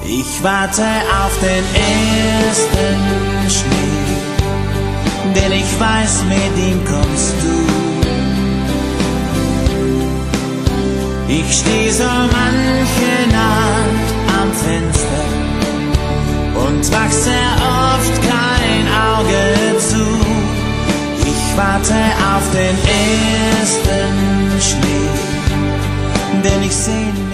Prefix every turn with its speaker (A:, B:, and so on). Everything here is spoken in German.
A: Ich warte auf den ersten Schnee, denn ich weiß, mit ihm kommst du. Ich steh so manche Nacht am Fenster und wach sehr oft kein Auge zu. Ich warte auf den ersten Schnee, denn ich sehn mich